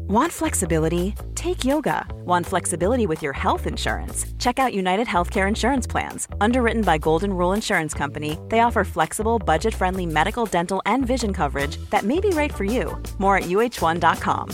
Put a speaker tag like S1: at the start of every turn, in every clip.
S1: Want flexibility? Take yoga. Want flexibility with your health insurance? Check out United Healthcare Insurance Plans. Underwritten by Golden Rule Insurance Company, they offer flexible, budget-friendly medical, dental, and vision coverage that may be right for you. More at uh1.com.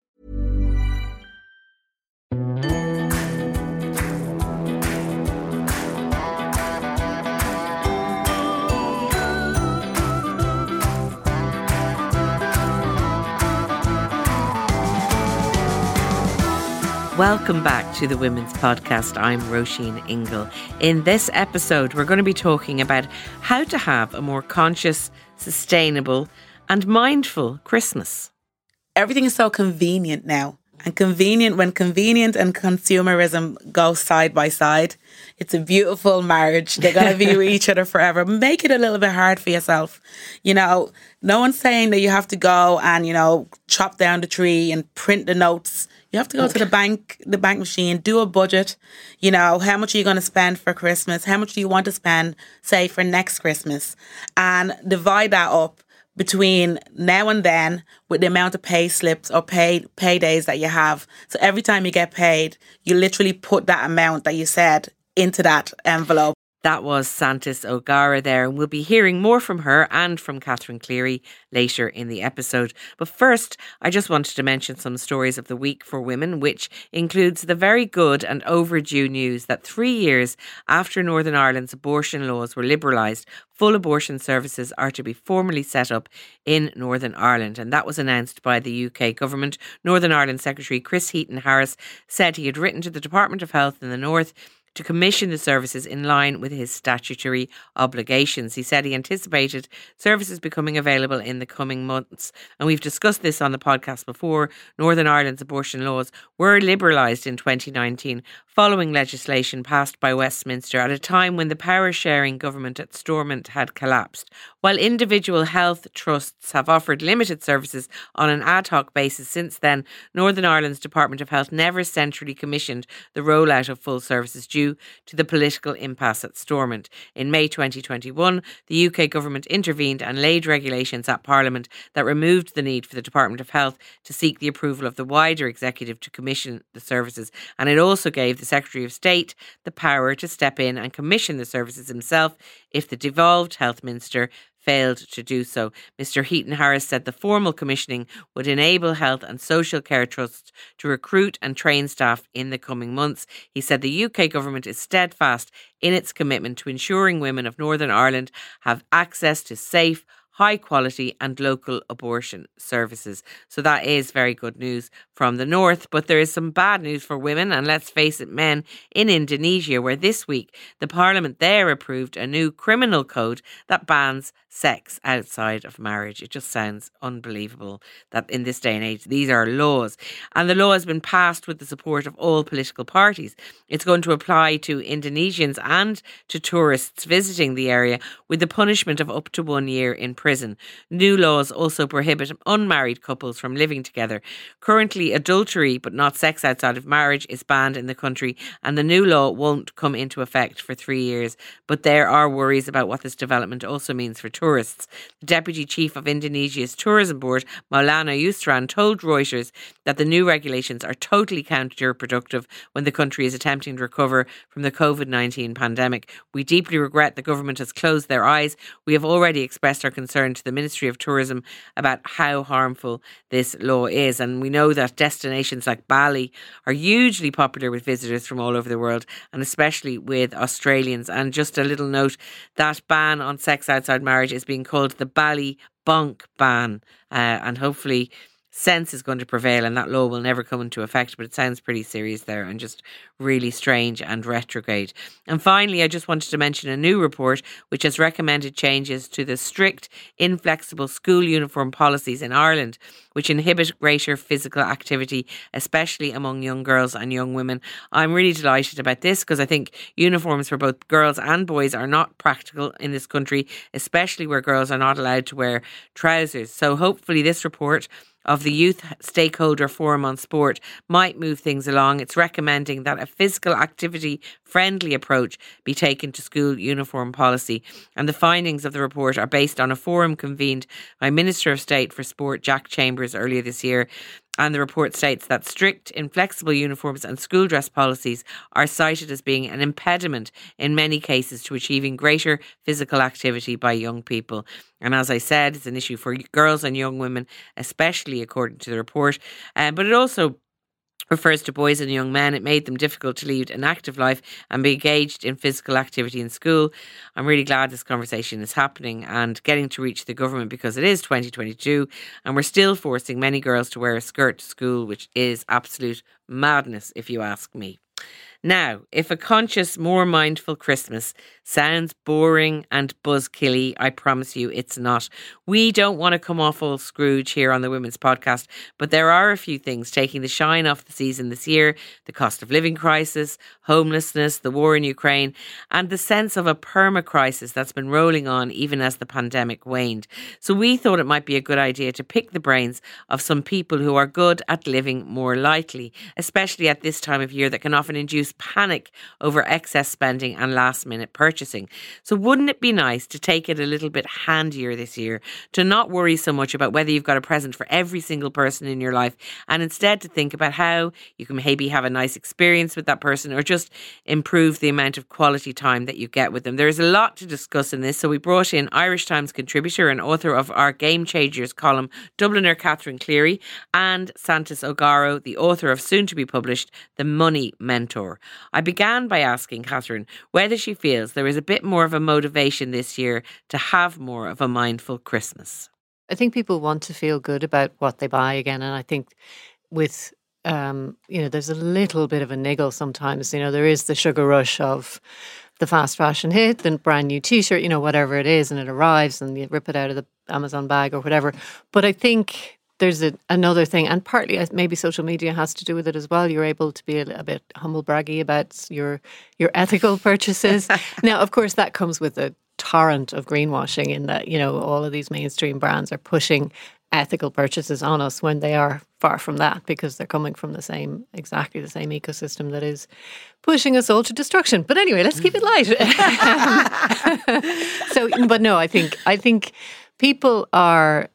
S2: Welcome back to the Women's Podcast. I'm Roisin Ingle. In this episode, we're going to be talking about how to have a more conscious, sustainable and mindful Christmas.
S3: Everything is so convenient now. And convenient, when convenient and consumerism go side by side, it's a beautiful marriage. They're going to be with each other forever. Make it a little bit hard for yourself. You know, no one's saying that you have to go and, chop down the tree and print the notes. You have to go to the bank machine, do a budget. How much are you going to spend for Christmas? How much do you want to spend, say, for next Christmas? And divide that up between now and then with the amount of pay slips or paydays that you have. So every time you get paid, you literally put that amount that you said into that envelope.
S2: That was Santis O'Gara there, and we'll be hearing more from her and from Catherine Cleary later in the episode. But first, I just wanted to mention some stories of the week for women, which includes the very good and overdue news that 3 years after Northern Ireland's abortion laws were liberalised, full abortion services are to be formally set up in Northern Ireland. And that was announced by the UK government. Northern Ireland Secretary Chris Heaton-Harris said he had written to the Department of Health in the North to commission the services in line with his statutory obligations. He said he anticipated services becoming available in the coming months. And we've discussed this on the podcast before. Northern Ireland's abortion laws were liberalised in 2019 following legislation passed by Westminster at a time when the power-sharing government at Stormont had collapsed. While individual health trusts have offered limited services on an ad hoc basis since then, Northern Ireland's Department of Health never centrally commissioned the rollout of full services due to the political impasse at Stormont. In May 2021, the UK government intervened and laid regulations at Parliament that removed the need for the Department of Health to seek the approval of the wider executive to commission the services. And it also gave the Secretary of State the power to step in and commission the services himself if the devolved health minister failed to do so. Mr. Heaton-Harris said the formal commissioning would enable health and social care trusts to recruit and train staff in the coming months. He said the UK government is steadfast in its commitment to ensuring women of Northern Ireland have access to safe, high quality and local abortion services. So that is very good news from the north. But there is some bad news for women and, let's face it, men in Indonesia, where this week the parliament there approved a new criminal code that bans sex outside of marriage. It just sounds unbelievable that in this day and age these are laws. And the law has been passed with the support of all political parties. It's going to apply to Indonesians and to tourists visiting the area, with the punishment of up to 1 year in prison. New laws also prohibit unmarried couples from living together. Currently, adultery, but not sex outside of marriage, is banned in the country, and the new law won't come into effect for 3 years. But there are worries about what this development also means for tourists. The Deputy Chief of Indonesia's Tourism Board, Maulana Yusran, told Reuters that the new regulations are totally counterproductive when the country is attempting to recover from the COVID-19 pandemic. We deeply regret the government has closed their eyes. We have already expressed our concern to the Ministry of Tourism about how harmful this law is. And we know that destinations like Bali are hugely popular with visitors from all over the world, and especially with Australians. And just a little note, that ban on sex outside marriage is being called the Bali Bonk ban. And hopefully sense is going to prevail and that law will never come into effect, but it sounds pretty serious there and just really strange and retrograde. And finally, I just wanted to mention a new report which has recommended changes to the strict, inflexible school uniform policies in Ireland, which inhibit greater physical activity, especially among young girls and young women. I'm really delighted about this because I think uniforms for both girls and boys are not practical in this country, especially where girls are not allowed to wear trousers. So hopefully this report of the Youth Stakeholder Forum on Sport might move things along. It's recommending that a physical activity friendly approach be taken to school uniform policy. And the findings of the report are based on a forum convened by Minister of State for Sport Jack Chambers earlier this year. And the report states that strict, inflexible uniforms and school dress policies are cited as being an impediment in many cases to achieving greater physical activity by young people. And as I said, it's an issue for girls and young women, especially according to the report. But it also refers to boys and young men. It made them difficult to lead an active life and be engaged in physical activity in school. I'm really glad this conversation is happening and getting to reach the government, because it is 2022 and we're still forcing many girls to wear a skirt to school, which is absolute madness if you ask me. Now, if a conscious, more mindful Christmas sounds boring and buzzkilly, I promise you it's not. We don't want to come off all Scrooge here on the Women's Podcast, but there are a few things taking the shine off the season this year: the cost of living crisis, homelessness, the war in Ukraine, and the sense of a perma-crisis that's been rolling on even as the pandemic waned. So we thought it might be a good idea to pick the brains of some people who are good at living more lightly, especially at this time of year that can often induce panic over excess spending and last minute purchasing. So wouldn't it be nice to take it a little bit handier this year, to not worry so much about whether you've got a present for every single person in your life, and instead to think about how you can maybe have a nice experience with that person, or just improve the amount of quality time that you get with them. There is a lot to discuss in this, so we brought in Irish Times contributor and author of our Game Changers column, Dubliner Catherine Cleary, and Santis O'Gara, the author of soon to be published The Money Mentor. I began by asking Catherine whether she feels there is a bit more of a motivation this year to have more of a mindful Christmas.
S4: I think people want to feel good about what they buy again. And I think with, there's a little bit of a niggle sometimes. There is the sugar rush of the fast fashion hit, the brand new T-shirt, whatever it is, and it arrives and you rip it out of the Amazon bag or whatever. But I think there's another thing, and partly maybe social media has to do with it as well. You're able to be a bit humble braggy about your ethical purchases. Now, of course, that comes with a torrent of greenwashing in that, all of these mainstream brands are pushing ethical purchases on us when they are far from that, because they're coming from exactly the same ecosystem that is pushing us all to destruction. But anyway, let's keep it light. But no, I think people are.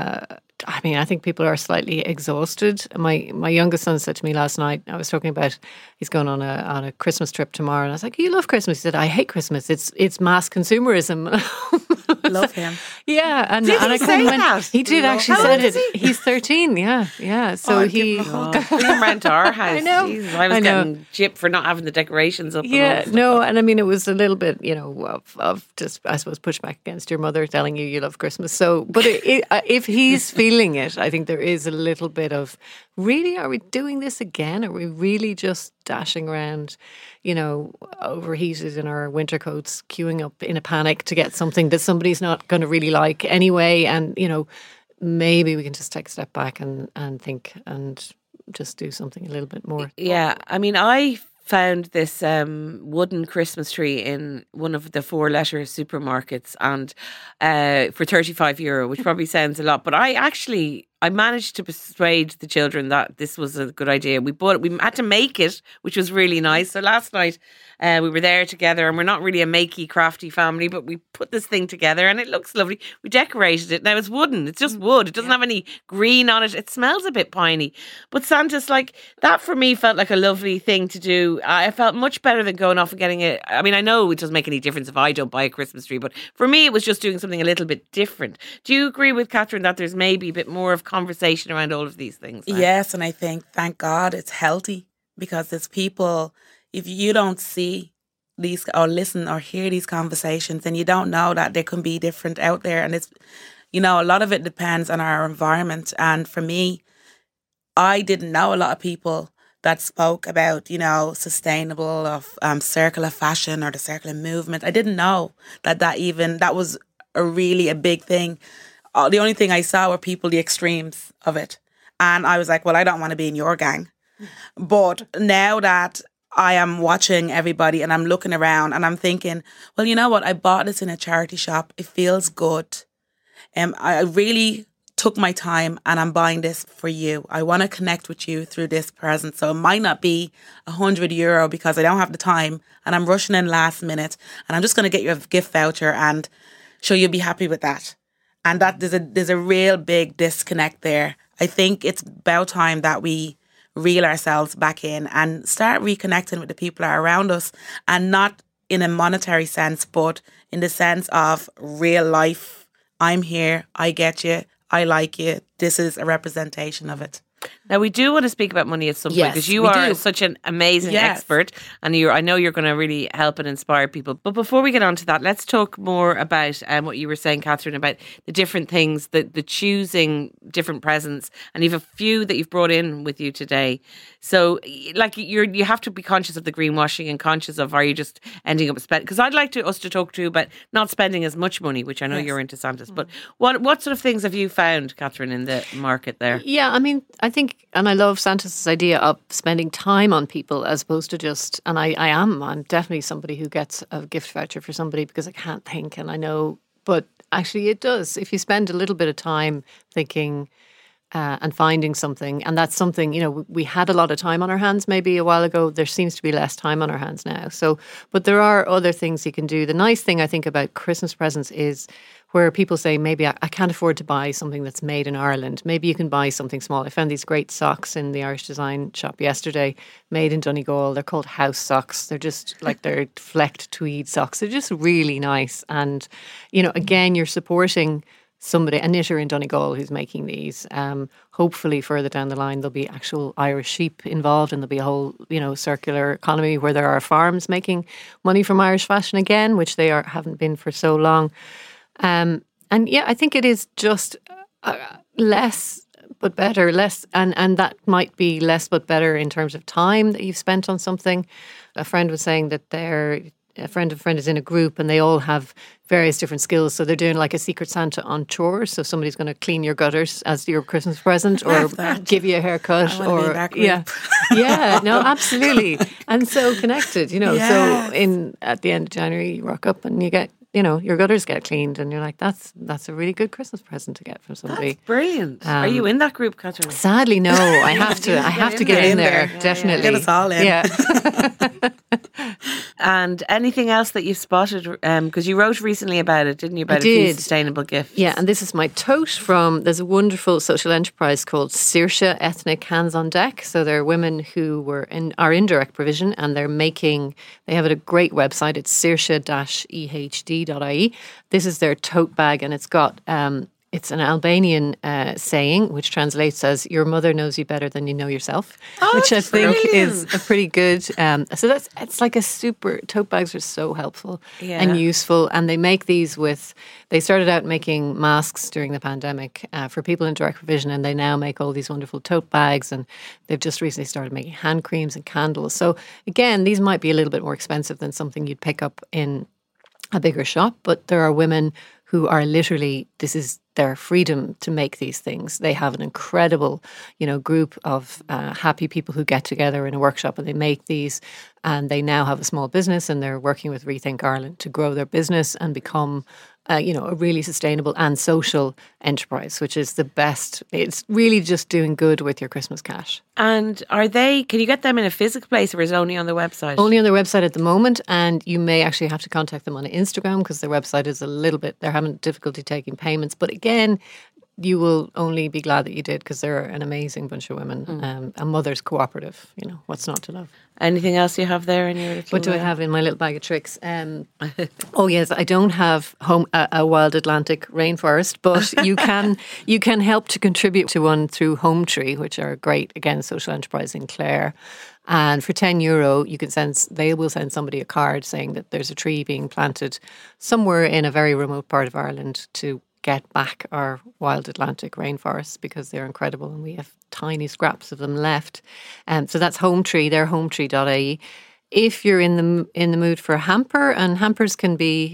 S4: I think people are slightly exhausted. My youngest son said to me last night, I was talking about he's going on a Christmas trip tomorrow, and I was like, "You love Christmas?" He said, "I hate Christmas. It's mass consumerism."
S3: Love him.
S4: Yeah, and
S2: did
S4: and
S2: he say that?
S4: He did actually said it. He's 13. Yeah. So he
S2: came around to our house.
S4: I know.
S2: Jeez, I was getting gypped for not having the decorations up.
S4: Yeah, no, and I mean it was a little bit, of just, I suppose, pushback against your mother telling you love Christmas. So, but if he's feeling it, I think there is a little bit of, really, are we doing this again? Are we really just dashing around, overheated in our winter coats, queuing up in a panic to get something that somebody's not going to really like anyway? And, maybe we can just take a step back and think and just do something a little bit more.
S2: Yeah, I mean, I found this wooden Christmas tree in one of the 4-letter supermarkets, and for €35, which probably sounds a lot, but I managed to persuade the children that this was a good idea. We bought it. We had to make it, which was really nice. So last night we were there together, and we're not really a makey, crafty family, but we put this thing together and it looks lovely. We decorated it. Now it's wooden. It's just wood. It doesn't have any green on it. It smells a bit piney. But Santa's, that for me felt like a lovely thing to do. I felt much better than going off and getting it. I mean, I know it doesn't make any difference if I don't buy a Christmas tree, but for me it was just doing something a little bit different. Do you agree with Catherine that there's maybe a bit more of conversation around all of these things now?
S3: Yes, and I think, thank God, it's healthy, because there's people, if you don't see these or listen or hear these conversations, then you don't know that there can be different out there. And it's, a lot of it depends on our environment. And for me, I didn't know a lot of people that spoke about, sustainable of circular fashion or the circular movement. I didn't know that was a big thing. The only thing I saw were people, the extremes of it. And I was like, well, I don't want to be in your gang. But now that I am watching everybody and I'm looking around and I'm thinking, well, you know what? I bought this in a charity shop. It feels good. I really took my time and I'm buying this for you. I want to connect with you through this present. So it might not be €100 because I don't have the time and I'm rushing in last minute and I'm just going to get you a gift voucher and sure you'll be happy with that. And that there's a real big disconnect there. I think it's about time that we reel ourselves back in and start reconnecting with the people that are around us, and not in a monetary sense, but in the sense of real life. I'm here, I get you, I like you. This is a representation of it.
S2: Now, we do want to speak about money at some point, because you are such an amazing expert, and I know you're going to really help and inspire people. But before we get on to that, let's talk more about what you were saying, Catherine, about the different things, the choosing different presents, and you've a few that you've brought in with you today. So, like, you have to be conscious of the greenwashing and conscious of, are you just ending up spending? Because I'd like us to talk to you about not spending as much money, which I know you're into, Santas. But what sort of things have you found, Catherine, in the market there?
S4: Yeah, I mean, I think, and I love Santos' idea of spending time on people as opposed to just, and I'm definitely somebody who gets a gift voucher for somebody because I can't think, and I know, but actually it does. If you spend a little bit of time thinking and finding something, and that's something, we had a lot of time on our hands maybe a while ago. There seems to be less time on our hands now. So, but there are other things you can do. The nice thing I think about Christmas presents is where people say, maybe I can't afford to buy something that's made in Ireland. Maybe you can buy something small. I found these great socks in the Irish Design shop yesterday, made in Donegal. They're called house socks. They're just like, they're flecked tweed socks. They're just really nice. And, again, you're supporting somebody, a knitter in Donegal who's making these. Hopefully further down the line, there'll be actual Irish sheep involved, and there'll be a whole, circular economy where there are farms making money from Irish fashion again, which they haven't been for so long. And yeah, I think it is just less but better, and that might be less but better in terms of time that you've spent on something. A friend was saying that a friend of a friend is in a group and they all have various different skills. So they're doing like a Secret Santa on chores. So somebody's going to clean your gutters as your Christmas present, or give you a haircut, or no, absolutely. And so connected, Yes. So at the end of January, you rock up and you get, your gutters get cleaned, and you're like, that's a really good Christmas present to get from somebody.
S2: That's brilliant. Are you in that group, Catherine?
S4: Sadly, no. I have to get in there. Definitely.
S3: Get us all in.
S4: Yeah.
S2: And anything else that you've spotted? Because you wrote recently about it, didn't you? About a few sustainable gifts.
S4: Yeah, and this is my tote there's a wonderful social enterprise called Saoirse Ethnic Hands on Deck. So they're women who are in direct provision, and they have a great website. It's saoirse-ehd.ie. This is their tote bag, and it's got it's an Albanian saying, which translates as "Your mother knows you better than you know yourself," which I think is a pretty good. So it's like a super. Tote bags are so helpful and useful, and they make these They started out making masks during the pandemic for people in direct provision, and they now make all these wonderful tote bags, and they've just recently started making hand creams and candles. So again, these might be a little bit more expensive than something you'd pick up in a bigger shop, but there are women who are literally, this is their freedom to make these things. They have an incredible, group of happy people who get together in a workshop and they make these, and they now have a small business, and they're working with Rethink Ireland to grow their business and become a really sustainable and social enterprise, which is the best. It's really just doing good with your Christmas cash.
S2: And can you get them in a physical place, or is it only on their website?
S4: Only on their website at the moment, and you may actually have to contact them on Instagram because their website is they're having difficulty taking payments. But again, you will only be glad that you did, because they're an amazing bunch of women. A mother's cooperative, what's not to love.
S2: Anything else you have there in your little...
S4: What do I have in my little bag of tricks? Oh yes, I don't have a wild Atlantic rainforest, but you can help to contribute to one through Home Tree, which are a great, again, social enterprise in Clare. And for €10, they will send somebody a card saying that there's a tree being planted somewhere in a very remote part of Ireland to get back our wild Atlantic rainforests, because they're incredible and we have tiny scraps of them left. So that's Home Tree. They're hometree.ie. If you're in the mood for a hamper, and hampers can be,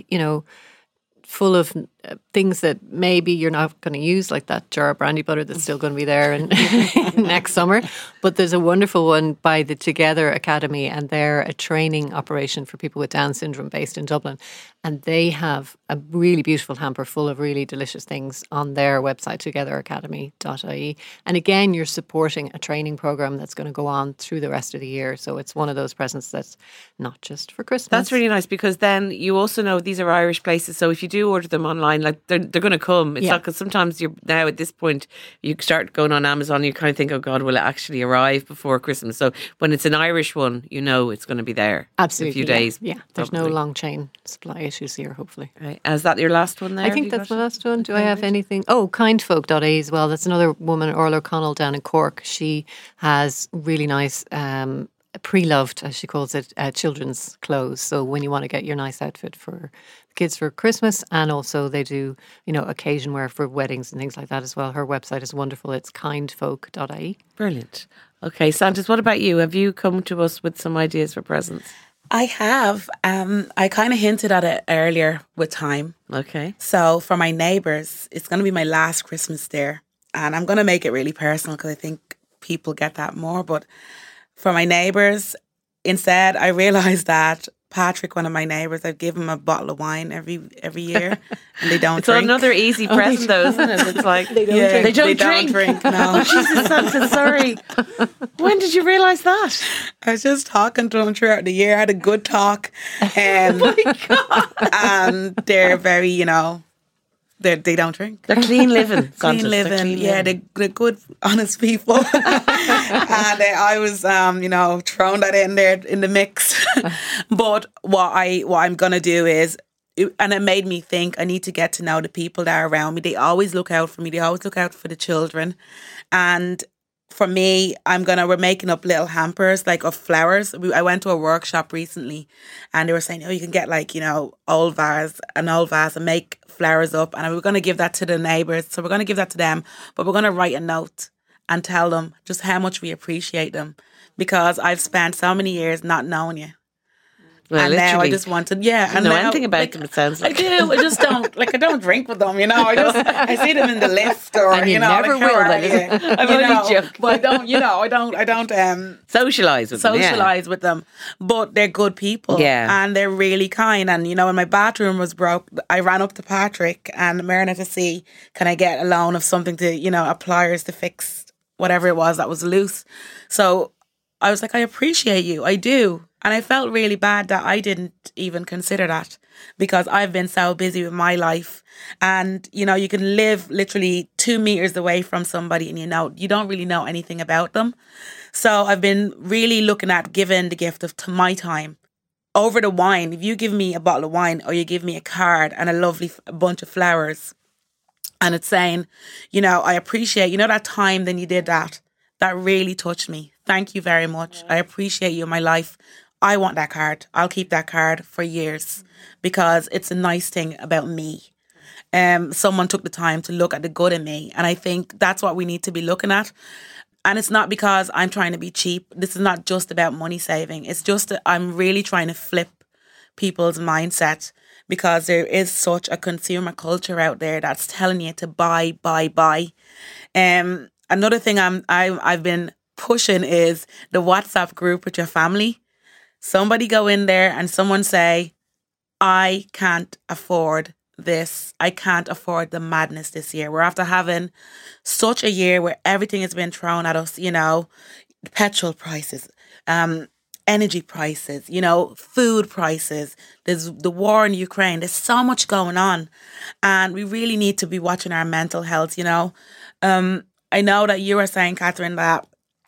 S4: full of things that maybe you're not going to use, like that jar of brandy butter that's still going to be there next summer. But there's a wonderful one by the Together Academy, and they're a training operation for people with Down syndrome based in Dublin. And they have a really beautiful hamper full of really delicious things on their website, togetheracademy.ie. And again, you're supporting a training program that's going to go on through the rest of the year. So it's one of those presents that's not just for Christmas.
S2: That's really nice, because then you also know these are Irish places. So if you do order them online, online, like they're going to come. It's
S3: Yeah.
S2: not, because sometimes you're now at this point, you start going on Amazon, you kind of think, oh God, will it actually arrive before Christmas? So when it's an Irish one, you know it's going to be there
S4: Absolutely.
S2: in a few days.
S4: Yeah. There's no
S2: probably.
S4: long chain supply issues here, hopefully.
S2: Right. Is that your last one there?
S4: I
S2: Have
S4: think
S2: you
S4: that's
S2: got-
S4: my last one. Do I have anything? Oh, kindfolk.ie as well. That's another woman, Orla O'Connell, down in Cork. She has really nice pre-loved, as she calls it, children's clothes. So when you want to get your nice outfit for the kids for Christmas, and also they do, occasion wear for weddings and things like that as well. Her website is wonderful. It's kindfolk.ie.
S2: Brilliant. Okay, Santis, what about you? Have you come to us with some ideas for presents?
S3: I have. I kind of hinted at it earlier with time.
S2: Okay.
S3: So for my neighbours, it's going to be my last Christmas there. And I'm going to make it really personal because I think people get that more. But for my neighbours, instead, I realised that Patrick, one of my neighbours, I'd give him a bottle of wine every year, and they don't
S2: It's
S3: drink.
S2: another easy present, though, isn't it? It's like they
S3: Yeah,
S2: don't drink.
S3: No.
S2: Jesus, Santa, sorry. When did you realise that?
S3: I was just talking to them throughout the year. I had a good talk. And they're very, they don't drink.
S2: They're clean living. Santis.
S3: Clean
S2: They're
S3: living.
S2: clean
S3: Yeah,
S2: living.
S3: they're good, honest people. And I was, throwing that in there in the mix. But what I'm going to do is, and it made me think I need to get to know the people that are around me. They always look out for me. They always look out for the children. And for me, we're making up little hampers like of flowers. I went to a workshop recently and they were saying, you can get like, an old vase and make flowers up. And we're going to give that to the neighbours. So we're going to give that to them, but we're going to write a note and tell them just how much we appreciate them, because I've spent so many years not knowing you.
S2: Well,
S3: And now I
S2: literally.
S3: just wanted, yeah.
S2: I
S3: And
S2: know
S3: now,
S2: anything about them, it sounds
S3: I
S2: like.
S3: do. I just don't, I don't drink with them, I see them in the lift or,
S4: And you never
S3: like, how
S4: will,
S3: are
S4: then.
S3: you?
S2: I'm
S3: You
S2: only
S3: know,
S2: joking.
S3: But I don't
S2: Socialise with them, yeah.
S3: socialise with them. But they're good people.
S2: Yeah.
S3: And they're really kind. And, when my bathroom was broke, I ran up to Patrick and Myrna to see, can I get a loan of something to, a pliers to fix whatever it was that was loose. So I was like, I appreciate you. I do. And I felt really bad that I didn't even consider that, because I've been so busy with my life. And, you can live literally 2 meters away from somebody and you don't really know anything about them. So I've been really looking at giving the gift of my time over the wine. If you give me a bottle of wine or you give me a card and a lovely bunch of flowers, and it's saying, I appreciate, that time then you did that. That really touched me. Thank you very much. I appreciate you in my life. I want that card. I'll keep that card for years because it's a nice thing about me. Someone took the time to look at the good in me. And I think that's what we need to be looking at. And it's not because I'm trying to be cheap. This is not just about money saving. It's just that I'm really trying to flip people's mindset, because there is such a consumer culture out there that's telling you to buy. Another thing I've been pushing is the WhatsApp group with your family. Somebody go in there and someone say, I can't afford this. I can't afford the madness this year. We're after having such a year where everything has been thrown at us, petrol prices, energy prices, food prices. There's the war in Ukraine. There's so much going on. And we really need to be watching our mental health, I know that you were saying, Catherine, that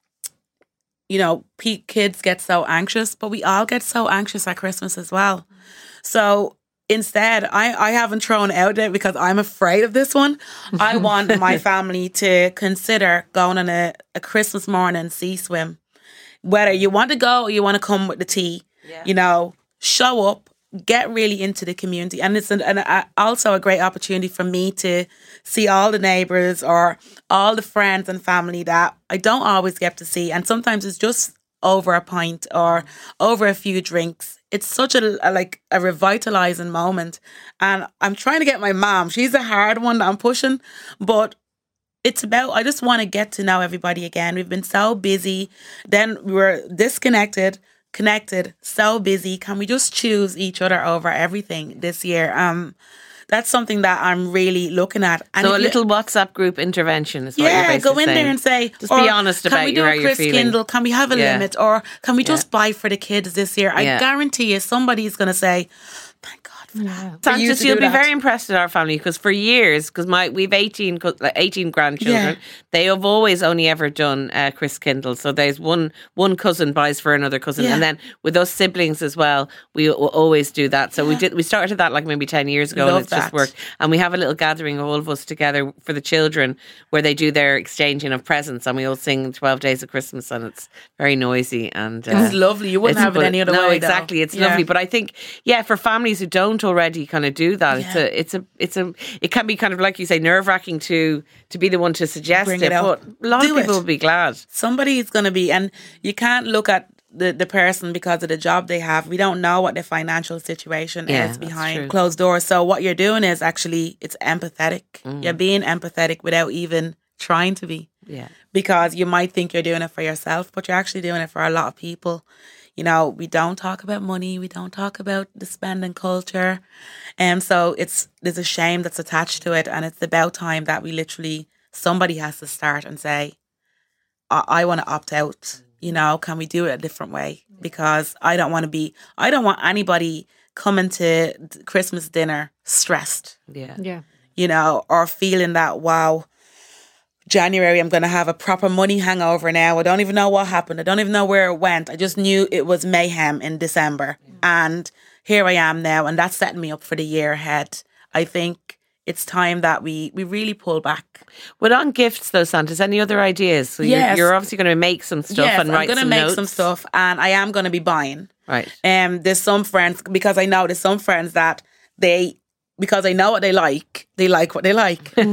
S3: kids get so anxious, but we all get so anxious at Christmas as well. So instead, I haven't thrown it out there because I'm afraid of this one. I want my family to consider going on a Christmas morning sea swim. Whether you want to go or you want to come with the tea, show up, get really into the community. And it's also a great opportunity for me to see all the neighbours or all the friends and family that I don't always get to see. And sometimes it's just over a pint or over a few drinks. It's such a revitalising moment. And I'm trying to get my mom. She's a hard one that I'm pushing. But it's about, I just want to get to know everybody again. We've been so busy. Then we were disconnected. Connected, so busy. Can we just choose each other over everything this year? That's something that I'm really looking at. And
S2: So a little WhatsApp group intervention is what you're
S3: yeah,
S2: basically
S3: go in
S2: saying.
S3: there and say,
S2: Just be honest about
S3: how
S2: how you're
S3: Chris
S2: feeling.
S3: Kindle? Can we have a
S2: Yeah.
S3: limit? Or can we just buy for the kids this year? I
S2: Yeah.
S3: guarantee you somebody's going to say, thank God for that.
S2: Santos, you'll be very impressed with our family because for years, because we've 18 grandchildren, they have always only ever done Chris Kindle. So there's one cousin buys for another cousin, and then with us siblings as well, we will always do that. So we started that like maybe 10 years ago, and it's just worked. And we have a little gathering of all of us together for the children where they do their exchanging of presents, and we all sing 12 Days of Christmas, and it's very noisy and
S3: it's lovely. You wouldn't have it any other way.
S2: No, exactly. It's lovely, but I think for families who don't already kind of do that, it can be kind of like you say nerve-wracking to be the one to suggest
S3: Bring
S2: it,
S3: out.
S2: but a lot of people will be glad.
S3: Somebody's going to be, and you can't look at the person because of the job they have. We don't know what their financial situation is behind closed doors. So what you're doing is actually, it's empathetic. You're being empathetic without even trying to be.
S2: Yeah. Because
S3: you might think you're doing it for yourself, but you're actually doing it for a lot of people. You know, we don't talk about money. We don't talk about the spending culture. So there's a shame that's attached to it. And it's about time that somebody has to start and say, I want to opt out. You know, can we do it a different way? Because I don't want anybody coming to Christmas dinner stressed.
S2: Yeah.
S3: You know, or feeling that, wow, January, I'm going to have a proper money hangover now. I don't even know what happened. I don't even know where it went. I just knew it was mayhem in December. And here I am now. And that's setting me up for the year ahead. I think it's time that we really pull back.
S2: Well, on gifts though, Santos, any other ideas? So you're obviously going to make some stuff and write some notes. I'm going to make some stuff and I am going to be buying. Right.
S3: There's some friends, because I know there's some friends that because I know what they like what they like. And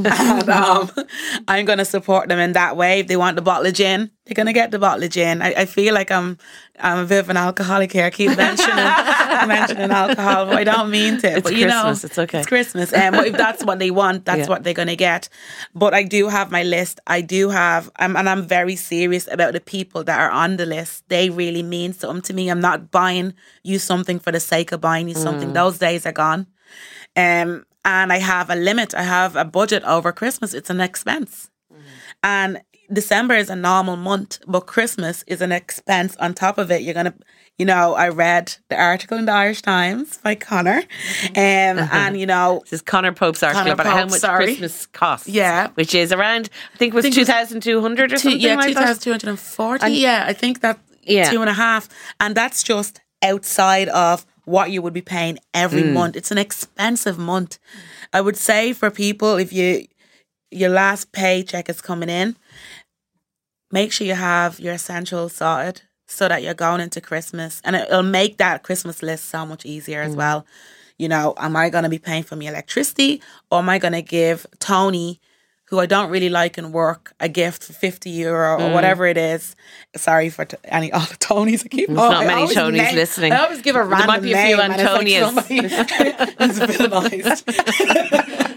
S3: I'm going to support them in that way. If they want the bottle of gin, they're going to get the bottle of gin. I feel like I'm a bit of an alcoholic here. I keep mentioning alcohol, but I don't mean to.
S2: It's
S3: but
S2: Christmas, it's okay.
S3: It's Christmas. But if that's what they want, that's what they're going to get. But I do have my list. And I'm very serious about the people that are on the list. They really mean something to me. I'm not buying you something for the sake of buying you something. Those days are gone. And I have a limit. I have a budget over Christmas. It's an expense. And December is a normal month, but Christmas is an expense on top of it. You're going to, I read the article in the Irish Times by Connor. And,
S2: this is Connor Pope's article about how much Christmas costs. Yeah. Which is around, I think it was 2,200 or something like that.
S3: 2,240. I think that 2.5. And that's just outside of what you would be paying every month. It's an expensive month. I would say for people, if your last paycheck is coming in, make sure you have your essentials sorted so that you're going into Christmas. And it'll make that Christmas list so much easier as well. Am I going to be paying for my electricity, or am I going to give Tony, who I don't really like in work, a gift for €50 or whatever it is? Sorry for all the Tonys.
S2: There's not many Tonys listening.
S3: I always give a random name.
S2: There might be a few Antonias.
S3: It's villainized.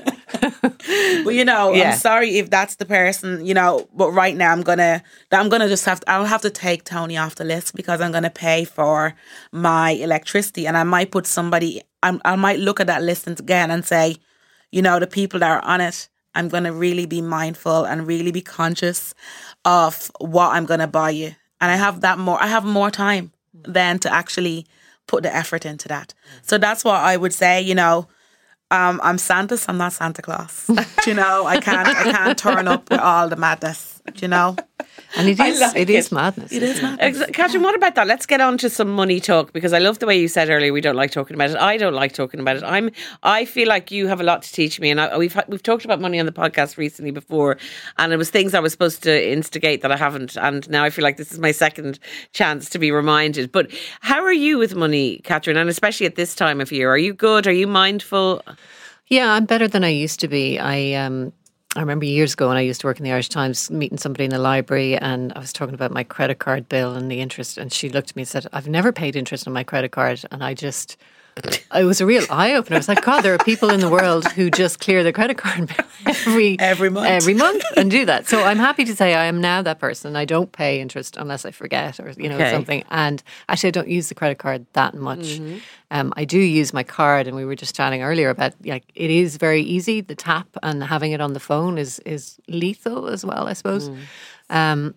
S3: But I'm sorry if that's the person, but right now I'm gonna just I'll have to take Tony off the list because I'm gonna pay for my electricity, and I might put somebody, I might look at that list again and say, the people that are on it, I'm going to really be mindful and really be conscious of what I'm going to buy you. And I have more time then to actually put the effort into that. So that's what I would say, I'm Santos, I'm not Santa Claus. I can't turn up with all the madness,
S4: And it is madness.
S3: It is madness.
S2: Catherine, what about that? Let's get on to some money talk, because I love the way you said earlier we don't like talking about it. I don't like talking about it. I feel like you have a lot to teach me, and we've talked about money on the podcast recently before, and it was things I was supposed to instigate that I haven't, and now I feel like this is my second chance to be reminded. But how are you with money, Catherine, and especially at this time of year? Are you good? Are you mindful?
S4: Yeah, I'm better than I used to be. I remember years ago when I used to work in the Irish Times, meeting somebody in the library, and I was talking about my credit card bill and the interest, and she looked at me and said, I've never paid interest on my credit card. And it was a real eye-opener. I was like, God, there are people in the world who just clear their credit card bill every month and do that. So I'm happy to say I am now that person. I don't pay interest unless I forget or something. And actually, I don't use the credit card that much. I do use my card, and we were just chatting earlier about it is very easy. The tap and having it on the phone is lethal as well, I suppose.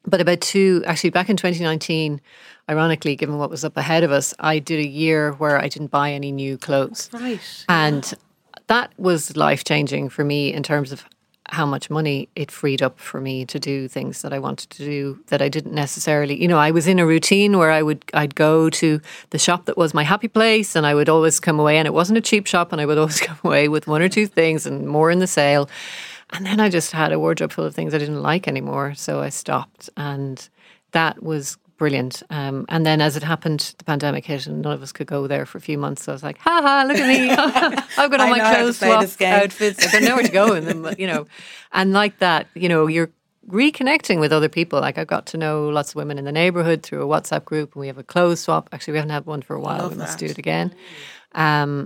S4: But actually back in 2019, ironically, given what was up ahead of us, I did a year where I didn't buy any new clothes.
S2: Right.
S4: And that was life-changing for me in terms of how much money it freed up for me to do things that I wanted to do that I didn't necessarily, I was in a routine where I'd go to the shop that was my happy place, and I would always come away, and it wasn't a cheap shop, and I would always come away with one or two things and more in the sale. And then I just had a wardrobe full of things I didn't like anymore. So I stopped, and that was brilliant. And then as it happened, the pandemic hit and none of us could go there for a few months. So I was like, I've got all my clothes swap outfits. I've got nowhere to go in them, And like that, you're reconnecting with other people. Like I got to know lots of women in the neighbourhood through a WhatsApp group, and we have a clothes swap. Actually, we haven't had one for a while. We must do it again. And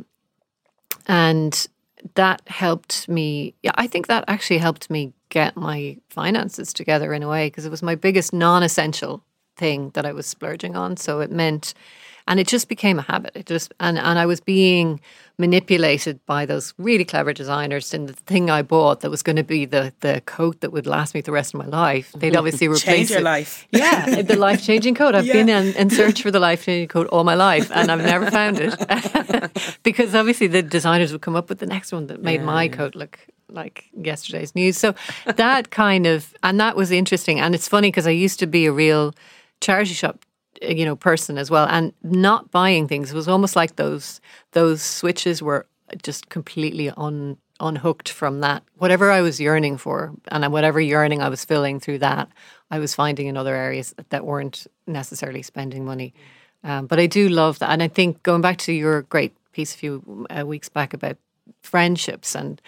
S4: that helped me. Yeah, I think that actually helped me get my finances together in a way, because it was my biggest non-essential thing that I was splurging on. So it meant, and it just became a habit. And I was being manipulated by those really clever designers, and the thing I bought that was going to be the coat that would last me the rest of my life. They'd obviously replace
S3: Change your
S4: it.
S3: life.
S4: Yeah, the life-changing coat. I've been in search for the life-changing coat all my life, and I've never found it. Because obviously the designers would come up with the next one that made my coat look like yesterday's news. So that and that was interesting. And it's funny because I used to be a real charity shop person as well, and not buying things. It was almost like those switches were just completely unhooked from that. Whatever I was yearning for, and whatever yearning I was filling through that, I was finding in other areas that weren't necessarily spending money. But I do love that. And I think going back to your great piece a few weeks back about friendships and,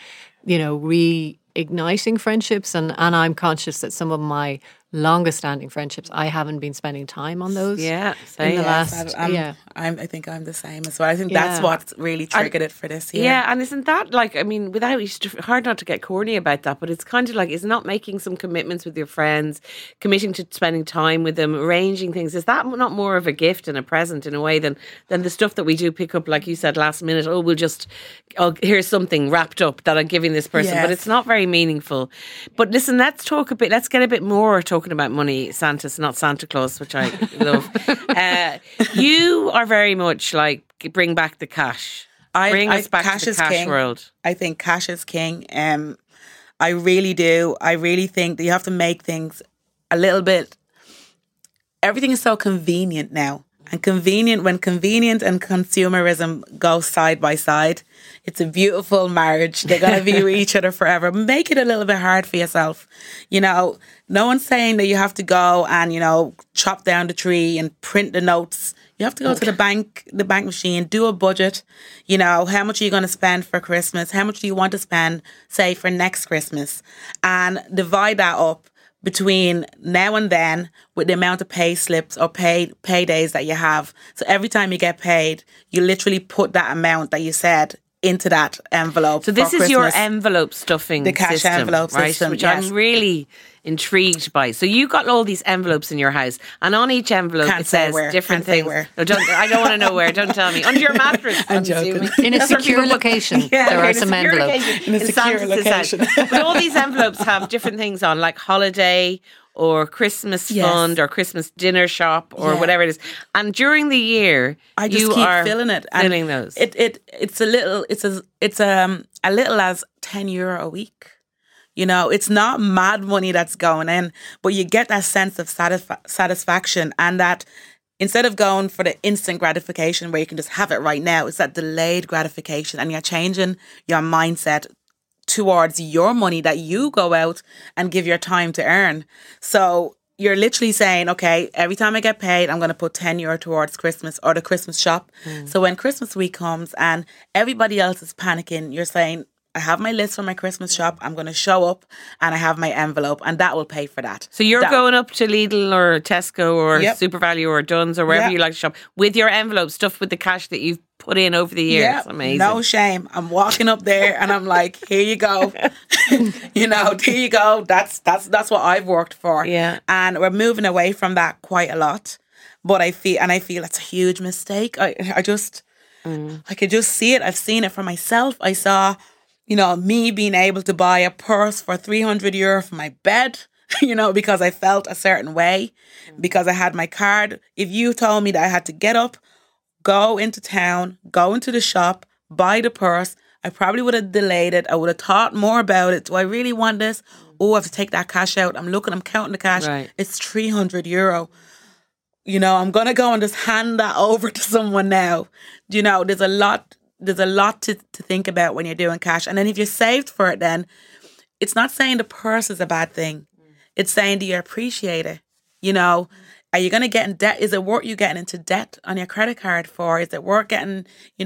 S4: reigniting friendships, and I'm conscious that some of my longest standing friendships, I haven't been spending time on those.
S2: Yeah,
S4: in the last.
S3: I think I'm the same as well. I think that's what really triggered it for this year.
S2: Yeah, and isn't that it's hard not to get corny about that, but it's kind of like, is not making some commitments with your friends, committing to spending time with them, arranging things, is that not more of a gift and a present in a way than the stuff that we do pick up, like you said, last minute? Here's something wrapped up that I'm giving this person, but it's not very meaningful. But listen, let's get a bit more talking about money, Santas, not Santa Claus, which I love. You are very much like, bring back the cash. Bring us back to the cash world.
S3: I think cash is king. I really do. I really think that you have to make things a little bit. Everything is so convenient now. And when convenient and consumerism go side by side, it's a beautiful marriage. They're going to be with each other forever. Make it a little bit hard for yourself. No one's saying that you have to go and, chop down the tree and print the notes. You have to go to the bank machine, do a budget. How much are you going to spend for Christmas? How much do you want to spend, say, for next Christmas? And divide that up between now and then with the amount of pay slips or paydays that you have. So every time you get paid, you literally put that amount that you said into that envelope.
S2: So this is your envelope stuffing
S3: the cash
S2: system,
S3: envelope
S2: right?
S3: system,
S2: which
S3: yes.
S2: I'm really intrigued by. So you got all these envelopes in your house, and on each envelope it says different things. No, I don't want to know where. Don't tell me. Under your mattress.
S3: I'm joking.
S4: In a secure location, there are some envelopes.
S3: In a secure location.
S2: But all these envelopes have different things on, like holiday or Christmas fund or Christmas dinner shop or whatever it is. And during the year,
S3: I just keep filling it.
S2: Filling those.
S3: It's a little as €10 a week. It's not mad money that's going in, but you get that sense of satisfaction, and that instead of going for the instant gratification where you can just have it right now, it's that delayed gratification, and you're changing your mindset towards your money that you go out and give your time to earn. So you're literally saying, okay, every time I get paid, I'm going to put €10 towards Christmas or the Christmas shop. So when Christmas week comes and everybody else is panicking, you're saying, I have my list for my Christmas shop. I'm going to show up and I have my envelope, and that will pay for that.
S2: So you're going up to Lidl or Tesco or SuperValu or Dunnes or wherever you like to shop with your envelope stuffed with the cash that you've put in over the years.
S3: Yeah,
S2: amazing.
S3: No shame. I'm walking up there and I'm like, here you go. Here you go. That's what I've worked for.
S2: Yeah.
S3: And we're moving away from that quite a lot. But I feel it's a huge mistake. I could just see it. I've seen it for myself. I saw me being able to buy a purse for €300 for my bed because I felt a certain way, because I had my card. If you told me that I had to get up, go into town, go into the shop, buy the purse, I probably would have delayed it. I would have thought more about it. Do I really want this? Oh, I have to take that cash out. I'm counting the cash.
S2: Right.
S3: It's €300. I'm going to go and just hand that over to someone now. There's a lot to think about when you're doing cash. And then if you're saved for it, then it's not saying the purse is a bad thing. It's saying, do you appreciate it? Are you going to get in debt? Is it worth you getting into debt on your credit card for? Is it worth getting,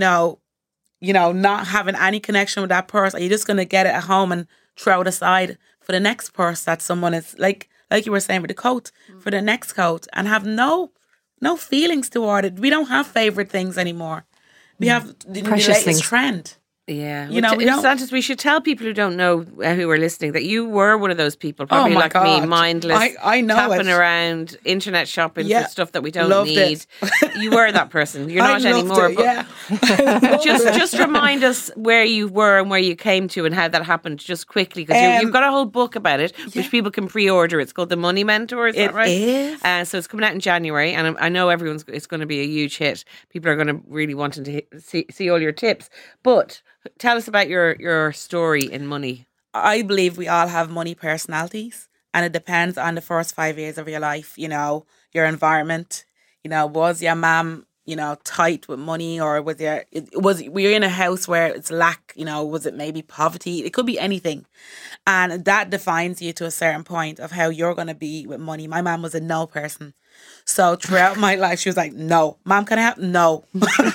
S3: not having any connection with that purse? Are you just going to get it at home and throw it aside for the next purse that someone is like you were saying with the coat, for the next coat, and have no feelings toward it? We don't have favorite things anymore. We have the latest
S4: things.
S3: Trend.
S2: Yeah.
S3: Santos,
S2: we should tell people who don't know, who are listening, that you were one of those people, probably
S3: my
S2: like
S3: God.
S2: me, mindless,
S3: I know
S2: tapping
S3: it.
S2: around, internet shopping for stuff that we don't
S3: Loved
S2: need.
S3: it.
S2: You were that person. You're
S3: I
S2: not
S3: loved
S2: anymore.
S3: it,
S2: But
S3: yeah.
S2: just remind us where you were and where you came to and how that happened, just quickly, because you've got a whole book about it, which people can pre-order. It's called The Money Mentor. Is that right?
S3: It is.
S2: So it's coming out in January, and I know it's going to be a huge hit. People are going to really wanting to see all your tips, but tell us about your story in money.
S3: I believe we all have money personalities, and it depends on the first 5 years of your life. Your environment. Was your mum, tight with money, or were you in a house where it's lack? Was it maybe poverty? It could be anything, and that defines you to a certain point of how you're going to be with money. My mum was a no person. So throughout my life, she was like, no. Mom, can I have? No.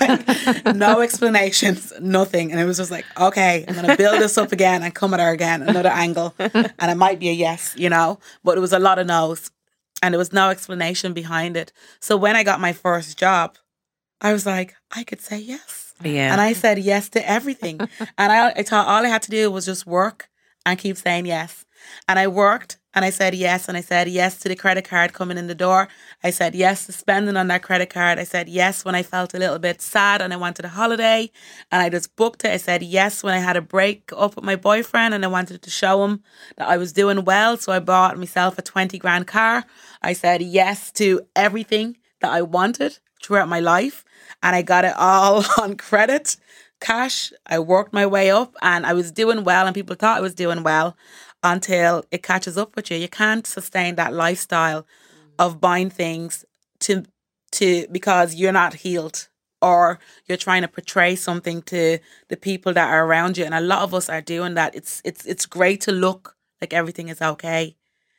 S3: No explanations, nothing. And it was just like, okay, I'm going to build this up again and come at her again, another angle. And it might be a yes, but it was a lot of no's. And there was no explanation behind it. So when I got my first job, I was like, I could say yes.
S2: Yeah.
S3: And I said yes to everything. And I thought all I had to do was just work and keep saying yes. And I worked. And I said yes. And I said yes to the credit card coming in the door. I said yes to spending on that credit card. I said yes when I felt a little bit sad and I wanted a holiday. And I just booked it. I said yes when I had a break up with my boyfriend and I wanted to show him that I was doing well. So I bought myself a 20 grand car. I said yes to everything that I wanted throughout my life. And I got it all on credit, cash. I worked my way up and I was doing well and people thought I was doing well. Until it catches up with you. You can't sustain that lifestyle of buying things to because you're not healed, or you're trying to portray something to the people that are around you. And a lot of us are doing that. It's great to look like everything is okay,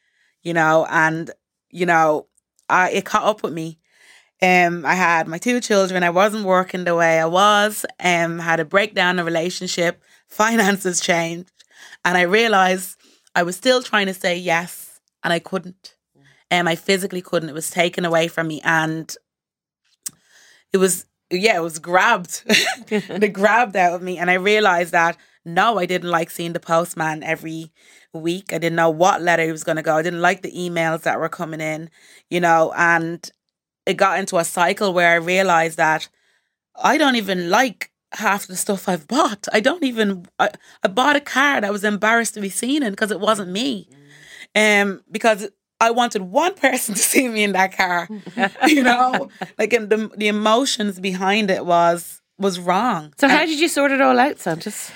S3: and it caught up with me. I had my 2 children. I wasn't working the way I was. Had a breakdown in a relationship. Finances changed, and I realized I was still trying to say yes, and I couldn't. I physically couldn't. It was taken away from me, and it was grabbed. It grabbed out of me, and I realized that no, I didn't like seeing the postman every week. I didn't know what letter he was going to go. I didn't like the emails that were coming in, and it got into a cycle where I realized that I don't even like half the stuff I've bought. I bought a car that I was embarrassed to be seen in because it wasn't me. Because I wanted one person to see me in that car, like the emotions behind it was wrong.
S2: So how did you sort it all out, Santos?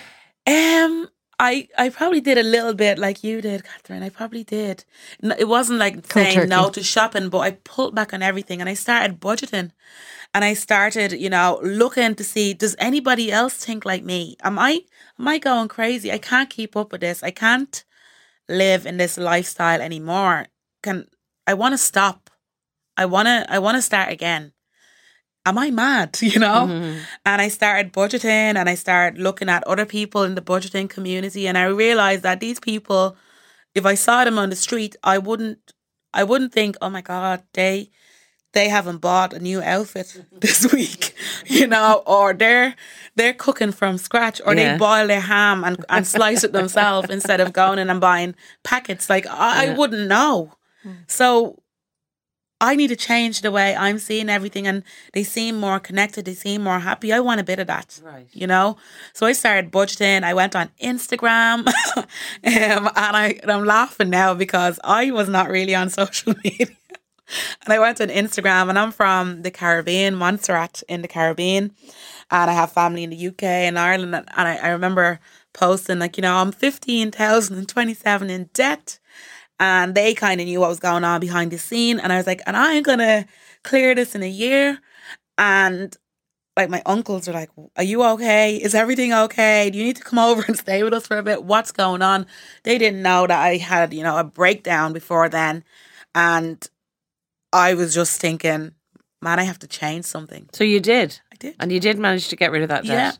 S3: I probably did a little bit like you did, Catherine. I probably did. No, it wasn't like saying no to shopping, but I pulled back on everything and I started budgeting. And I started, looking to see, does anybody else think like me? Am I going crazy? I can't keep up with this. I can't live in this lifestyle anymore. I want to stop. I want to start again. Am I mad? And I started budgeting and I started looking at other people in the budgeting community. And I realized that these people, if I saw them on the street, I wouldn't think, oh my God, they haven't bought a new outfit this week, or they're cooking from scratch, or they boil their ham and slice it themselves instead of going in and buying packets. Like I wouldn't know. So I need to change the way I'm seeing everything, and they seem more connected, they seem more happy. I want a bit of that,
S2: Right.
S3: you know? So I started budgeting. I went on Instagram and I'm laughing now because I was not really on social media. And I went on Instagram, and I'm from the Caribbean, Montserrat in the Caribbean. And I have family in the UK and Ireland. And I remember posting like, you know, I'm 15,027 in debt. And they kind of knew what was going on behind the scene. And I was like, and I'm going to clear this in a year. And like my uncles are like, are you okay? Is everything okay? Do you need to come over and stay with us for a bit? What's going on? They didn't know that I had, you know, a breakdown before then. And I was just thinking, man, I have to change something.
S2: So you did?
S3: I did.
S2: And you did manage to get rid of that debt?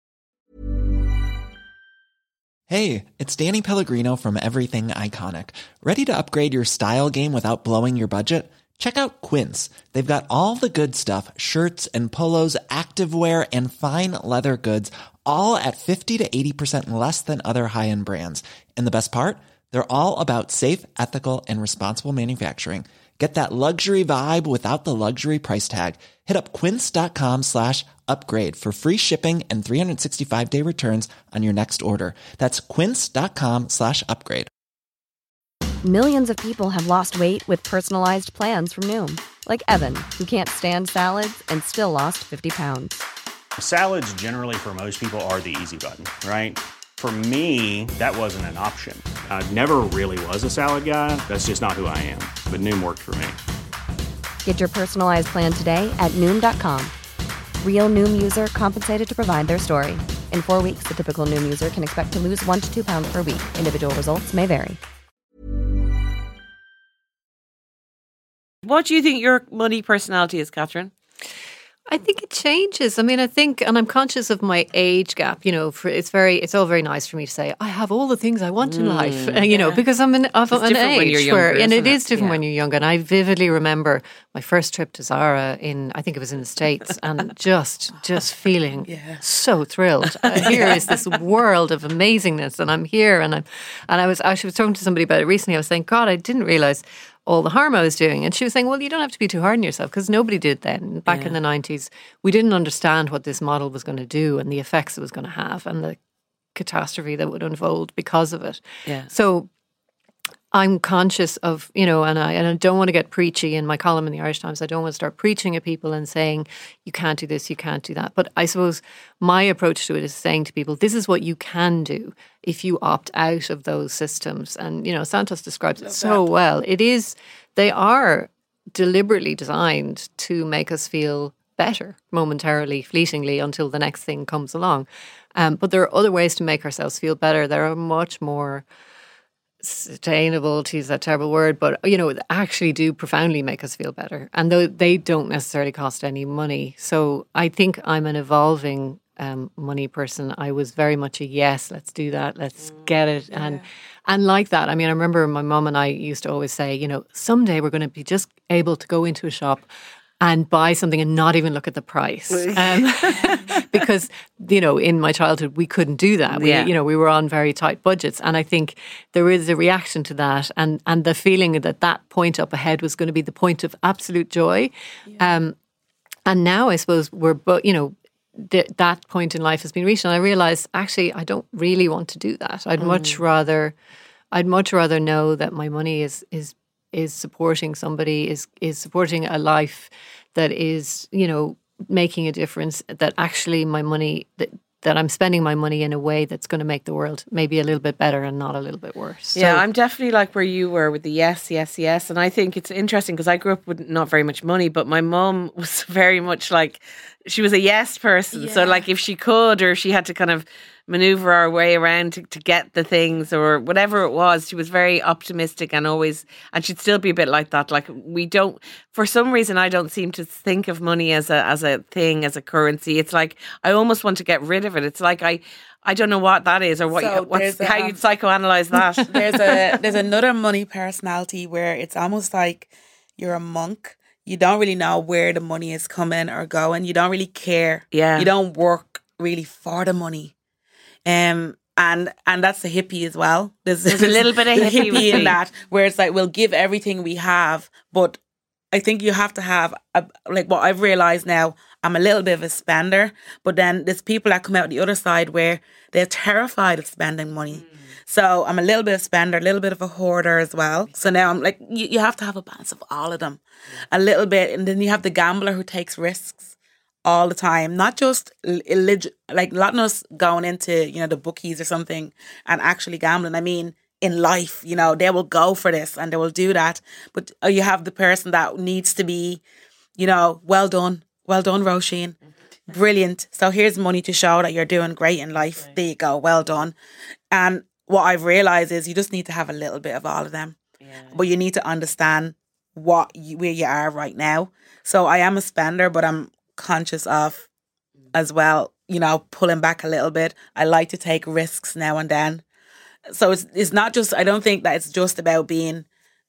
S5: Hey, it's Danny Pellegrino from Everything Iconic. Ready to upgrade your style game without blowing your budget? Check out Quince. They've got all the good stuff, shirts and polos, activewear, and fine leather goods, all at 50 to 80% less than other high-end brands. And the best part? They're all about safe, ethical, and responsible manufacturing. Get that luxury vibe without the luxury price tag. Hit up quince.com/upgrade for free shipping and 365-day returns on your next order. That's quince.com/upgrade.
S6: Millions of people have lost weight with personalized plans from Noom. Like Evan, who can't stand salads and still lost 50 pounds.
S7: Salads generally for most people are the easy button, right? For me, that wasn't an option. I never really was a salad guy. That's just not who I am. But Noom worked for me.
S6: Get your personalized plan today at Noom.com. Real Noom user compensated to provide their story. In 4 weeks, the typical Noom user can expect to lose 1 to 2 pounds per week. Individual results may vary.
S2: What do you think your money personality is, Catherine?
S4: I think it changes. I mean, I think, and I'm conscious of my age gap. You know, it's all very nice for me to say I have all the things I want in life. You know, because I'm an age
S2: when you're younger,
S4: and it
S2: isn't
S4: is
S2: it?
S4: different
S2: Yeah.
S4: when you're younger. And I vividly remember my first trip to Zara I think it was in the States, and just feeling so thrilled. Here is this world of amazingness, and I'm here, and I was actually talking to somebody about it recently. I was saying, God, I didn't realize all the harm I was doing. And she was saying, well, you don't have to be too hard on yourself, because nobody did then. Back in the 90s, we didn't understand what this model was going to do and the effects it was going to have and the catastrophe that would unfold because of it.
S2: Yeah.
S4: So I'm conscious of, you know, and I don't want to get preachy in my column in the Irish Times. I don't want to start preaching at people and saying, you can't do this, you can't do that. But I suppose my approach to it is saying to people, this is what you can do if you opt out of those systems. And, you know, Santos describes it so well. They are deliberately designed to make us feel better momentarily, fleetingly, until the next thing comes along. But there are other ways to make ourselves feel better. There are much more sustainable, to use that terrible word, but, you know, actually do profoundly make us feel better. And though they don't necessarily cost any money. So I think I'm an evolving money person. I was very much a yes, let's do that, let's get it. And like that, I mean, I remember my mum and I used to always say, you know, someday we're going to be just able to go into a shop and buy something and not even look at the price. Because, you know, in my childhood, we couldn't do that. We were on very tight budgets. And I think there is a reaction to that, and the feeling that point up ahead was going to be the point of absolute joy. And now I suppose we're, you know, that point in life has been reached. And I realised, actually, I don't really want to do that. I'd much rather know that my money is supporting somebody, is supporting a life that is, you know, making a difference, that actually my money, that I'm spending my money in a way that's going to make the world maybe a little bit better and not a little bit worse.
S2: Yeah, I'm definitely like where you were with the yes. And I think it's interesting because I grew up with not very much money, but my mum was very much like, she was a yes person. So like if she could, or she had to kind of maneuver our way around to get the things or whatever it was, she was very optimistic and she'd still be a bit like that. Like for some reason, I don't seem to think of money as a thing, as a currency. It's like, I almost want to get rid of it. It's like, I don't know what that is, or how you'd psychoanalyze that.
S3: There's another money personality where it's almost like you're a monk. You don't really know where the money is coming or going. You don't really care.
S2: Yeah.
S3: You don't work really for the money. And that's the hippie as well. There's
S2: a little bit of hippie
S3: in that, where it's like, we'll give everything we have, but I think you have to have, like what I've realised now, I'm a little bit of a spender, but then there's people that come out the other side where they're terrified of spending money. So I'm a little bit of spender, a little bit of a hoarder as well. So now I'm like, you have to have a balance of all of them. A little bit. And then you have the gambler who takes risks all the time. Not just like not us going into, you know, the bookies or something and actually gambling. I mean, in life, you know, they will go for this and they will do that. But you have the person that needs to be, you know, well done, Roisin. Brilliant. So here's money to show that you're doing great in life. There you go. Well done. And what I've realized is you just need to have a little bit of all of them. But you need to understand where you are right now. So I am a spender, but I'm conscious of as well, you know, pulling back a little bit. I like to take risks now and then. So it's not just, I don't think that it's just about being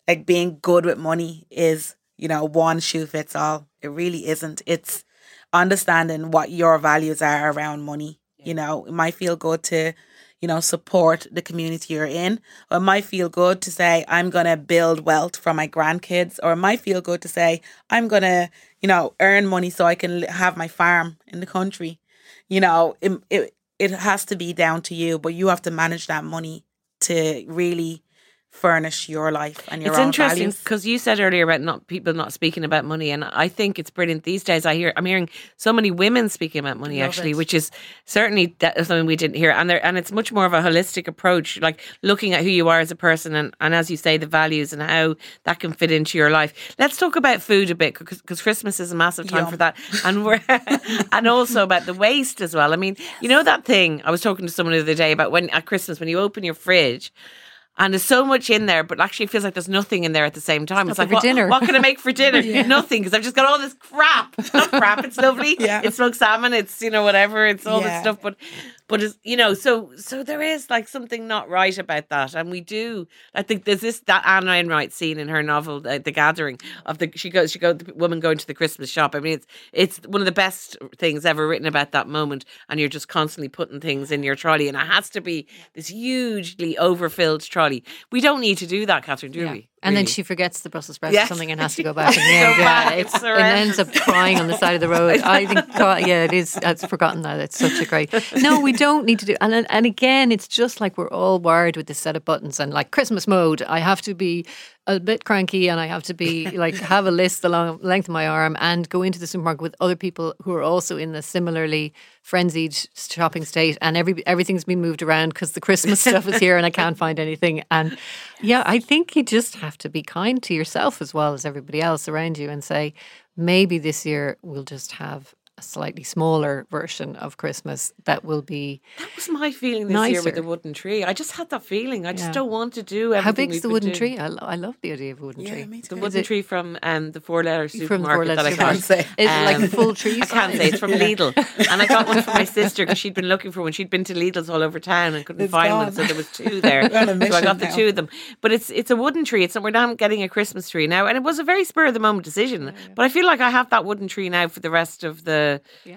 S3: good with money is, you know, one shoe fits all. It really isn't. It's understanding what your values are around money. You know, it might feel good to, you know, support the community you're in. Or it might feel good to say, I'm going to build wealth for my grandkids. Or it might feel good to say, I'm going to, you know, earn money so I can have my farm in the country. You know, it has to be down to you, but you have to manage that money to really furnish your life and your own values. It's interesting
S2: because you said earlier about people not speaking about money, and I think it's brilliant these days. I'm hearing so many women speaking about money actually, which is certainly something we didn't hear. And it's much more of a holistic approach, like looking at who you are as a person and as you say, the values and how that can fit into your life. Let's talk about food a bit because Christmas is a massive time for that, and and also about the waste as well. I mean, you know that thing I was talking to someone the other day about when at Christmas when you open your fridge. And there's so much in there, but actually it feels like there's nothing in there at the same time. It's like, what can I make for dinner? Nothing, because I've just got all this crap. It's not crap, it's lovely. It's smoked salmon, it's, you know, whatever, it's all this stuff. But it's, you know, so there is like something not right about that. And we do, I think there's that Anne Enright scene in her novel, The Gathering, of the woman going to the Christmas shop. I mean, it's one of the best things ever written about that moment. And you're just constantly putting things in your trolley. And it has to be this hugely overfilled trolley. We don't need to do that, Catherine, do we?
S4: And then she forgets the Brussels sprouts or something and has to go back in the end. It ends up crying on the side of the road. I think, it is. I've forgotten that. It's such a great. No, we don't need to do. And again, it's just like we're all wired with this set of buttons and like Christmas mode. I have to be a bit cranky and I have to be like have a list along the length of my arm and go into the supermarket with other people who are also in the similarly frenzied shopping state, and everything's been moved around because the Christmas stuff is here and I can't find anything. And I think you just have to be kind to yourself as well as everybody else around you and say, maybe this year we'll just have a slightly smaller version of Christmas that will be
S2: That was my feeling this year with the wooden tree. I just had that feeling. I just don't want to do everything.
S4: How big's the wooden tree? I love the idea of a wooden tree.
S3: Me too.
S2: The wooden tree from the four-letter supermarket
S4: that
S2: I can't
S3: say.
S4: Is it like a full tree?
S2: I can't say. It's from Lidl. And I got one for my sister because she'd been looking for one. She'd been to Lidl's all over town and couldn't find one, so there was two there. So I got the two of them. But it's a wooden tree. We're not getting a Christmas tree now. And it was a very spur-of-the-moment decision. But I feel like I have that wooden tree now for the rest of the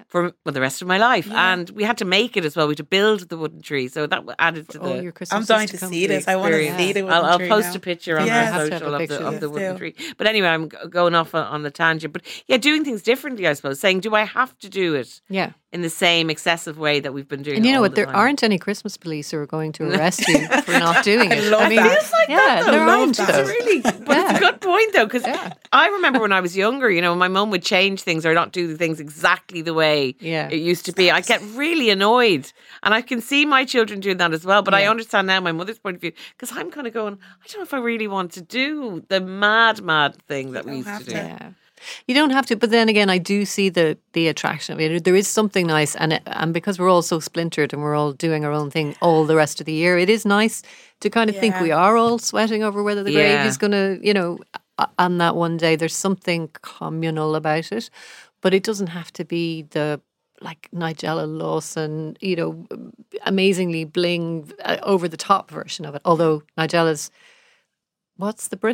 S2: rest of my life. And we had to make it as well. We had to build the wooden tree. So that added to
S4: your Christmas.
S3: I'm dying to see this. I want to see the wooden
S2: I'll
S3: tree
S2: post
S3: now.
S2: a picture on our social of the wooden tree. But anyway, I'm going off on the tangent. But doing things differently, I suppose. Saying, do I have to do it?
S4: Yeah.
S2: In the same excessive way that we've been doing.
S4: And you know what?
S2: There
S4: aren't any Christmas police who are going to arrest you for not doing it.
S3: I mean,
S2: It feels like that, though.
S4: There aren't.
S2: It's really, but it's a good point though, because I remember when I was younger, you know, my mum would change things or not do things exactly the way it used to be. I get really annoyed, and I can see my children doing that as well. But I understand now my mother's point of view, because I'm kind of going, I don't know if I really want to do the mad thing that we used to do.
S4: Yeah. You don't have to, but then again, I do see the attraction of it. There is something nice, and because we're all so splintered and we're all doing our own thing all the rest of the year, it is nice to kind of think we are all sweating over whether the gravy is going to, you know, on that one day. There's something communal about it, but it doesn't have to be the like Nigella Lawson, you know, amazingly bling over the top version of it. Although Nigella's, what's the brittle?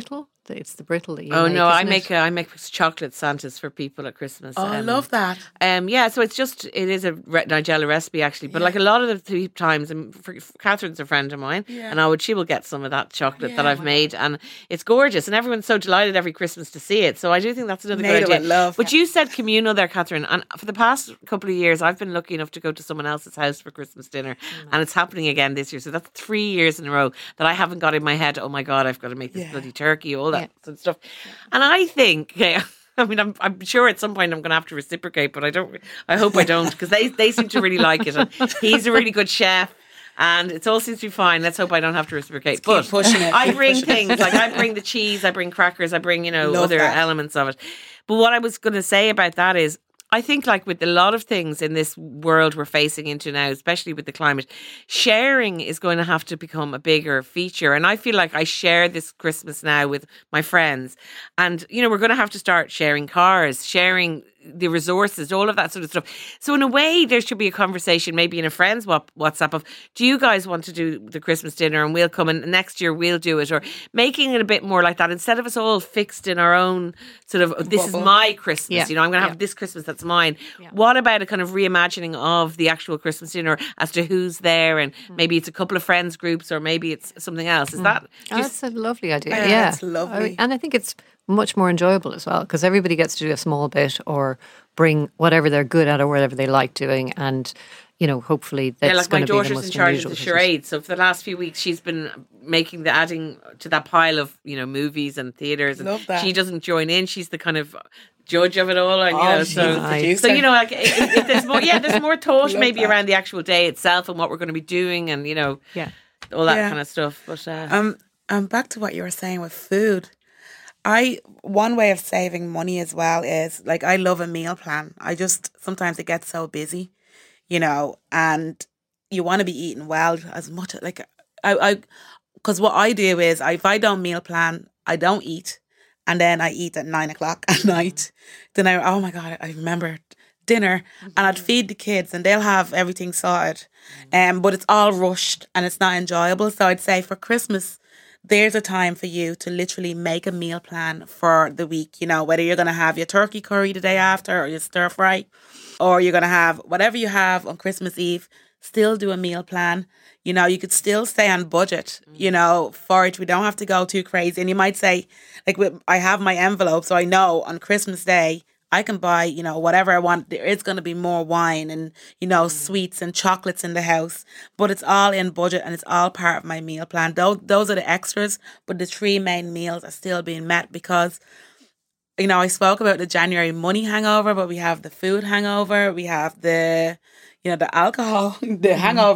S4: It's the brittle that you
S2: Oh
S4: make,
S2: no, I
S4: isn't it?
S2: make chocolate Santas for people at Christmas.
S3: Oh, I love that.
S2: Yeah, so it is a Nigella recipe actually, but like a lot of the times, and Catherine's a friend of mine, and she will get some of that chocolate that I've made, and it's gorgeous, and everyone's so delighted every Christmas to see it. So I do think that's another
S3: Made
S2: good
S3: it
S2: idea.
S3: with love.
S2: But you said communal there, Catherine, and for the past couple of years, I've been lucky enough to go to someone else's house for Christmas dinner, and it's happening again this year. So that's 3 years in a row that I haven't got in my head. Oh my God, I've got to make this bloody turkey, all that sort of stuff. And I think, I mean, I'm sure at some point I'm going to have to reciprocate, but I hope I don't, because they seem to really like it. And he's a really good chef. And it all seems to be fine. Let's hope I don't have to reciprocate. But
S3: pushing it.
S2: I bring things like I bring the cheese, I bring crackers, I bring other elements of it. But what I was going to say about that is, I think like with a lot of things in this world we're facing into now, especially with the climate, sharing is going to have to become a bigger feature. And I feel like I share this Christmas now with my friends. And, we're going to have to start sharing cars, sharing the resources, all of that sort of stuff. So in a way, there should be a conversation, maybe in a friend's WhatsApp of, do you guys want to do the Christmas dinner and we'll come and next year we'll do it, or making it a bit more like that instead of us all fixed in our own sort of, this is my Christmas, I'm going to have this Christmas, that's mine. Yeah. What about a kind of reimagining of the actual Christmas dinner as to who's there, and maybe it's a couple of friends groups or maybe it's something else. Is that
S4: that's a lovely idea.
S3: Yeah, it's lovely.
S4: And I think it's much more enjoyable as well, because everybody gets to do a small bit or bring whatever they're good at or whatever they like doing, and hopefully that's
S2: like
S4: going
S2: my
S4: to be the
S2: daughter's
S4: most
S2: in charge of
S4: unusual
S2: the
S4: Christmas.
S2: charades. So for the last few weeks, she's been adding to that pile of movies and theatres, and
S3: Love that.
S2: she doesn't join in. She's the kind of judge of it all, and
S3: she's the producer.
S2: so like if there's more, there's more thought maybe around the actual day itself and what we're going to be doing, and all that kind of stuff. But
S3: back to what you were saying with food. One way of saving money as well is, like, I love a meal plan. Sometimes it gets so busy, and you want to be eating well as much, like, because what I do is, if I don't meal plan, I don't eat, and then I eat at 9:00 at night. Then oh my God, I remember dinner, and I'd feed the kids and they'll have everything sorted, but it's all rushed and it's not enjoyable. So I'd say for Christmas, there's a time for you to literally make a meal plan for the week, whether you're going to have your turkey curry the day after or your stir fry, or you're going to have whatever you have on Christmas Eve. Still do a meal plan. You could still stay on budget, for it. We don't have to go too crazy. And you might say, like, I have my envelope, so I know on Christmas Day, I can buy, whatever I want. There is going to be more wine and, sweets and chocolates in the house, but it's all in budget and it's all part of my meal plan. Those are the extras, but the 3 main meals are still being met because, I spoke about the January money hangover, but we have the food hangover. We have the alcohol, the hangover,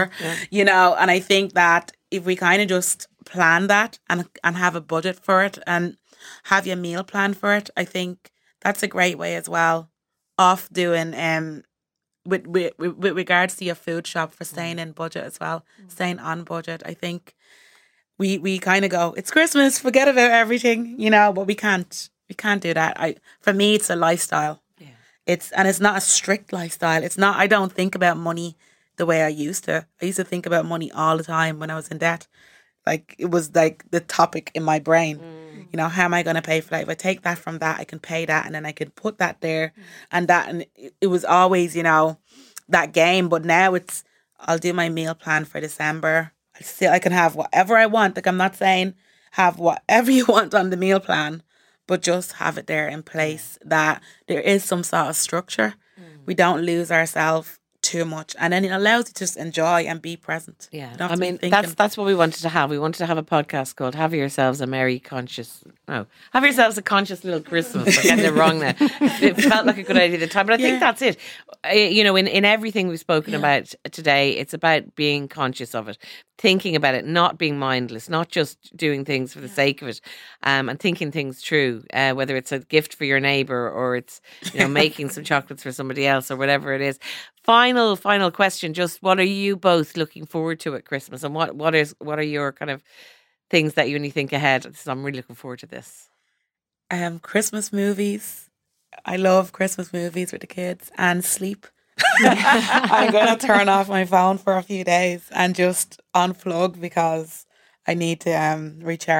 S3: and I think that if we kind of just plan that and have a budget for it and have your meal plan for it, I think that's a great way as well of doing with regards to your food shop for staying in budget as well, staying on budget. I think we kind of go, it's Christmas, forget about everything, but we can't do that. For me, it's a lifestyle. Yeah. It's not a strict lifestyle. It's not. I don't think about money the way I used to. I used to think about money all the time when I was in debt. Like, it was like the topic in my brain. How am I going to pay for that? If I take that from that, I can pay that, and then I can put that there and it was always, that game. But now I'll do my meal plan for December. I can have whatever I want. Like, I'm not saying have whatever you want on the meal plan, but just have it there in place that there is some sort of structure. We don't lose ourselves too much, and then it allows you to just enjoy and be present.
S2: Yeah, I mean, that's what we wanted to have. We wanted to have a podcast called "Have Yourselves a Merry Conscious." No, have yourselves a conscious little Christmas. I'm getting it wrong now. It felt like a good idea at the time, but I think that's it. In everything we've spoken about today, it's about being conscious of it, thinking about it, not being mindless, not just doing things for the sake of it, and thinking things through. Whether it's a gift for your neighbour or it's making some chocolates for somebody else or whatever it is. Final question. Just what are you both looking forward to at Christmas, and what are your kind of things that you only think ahead? I'm really looking forward to this.
S3: Christmas movies. I love Christmas movies with the kids and sleep. I'm going to turn off my phone for a few days and just unplug because I need to recharge.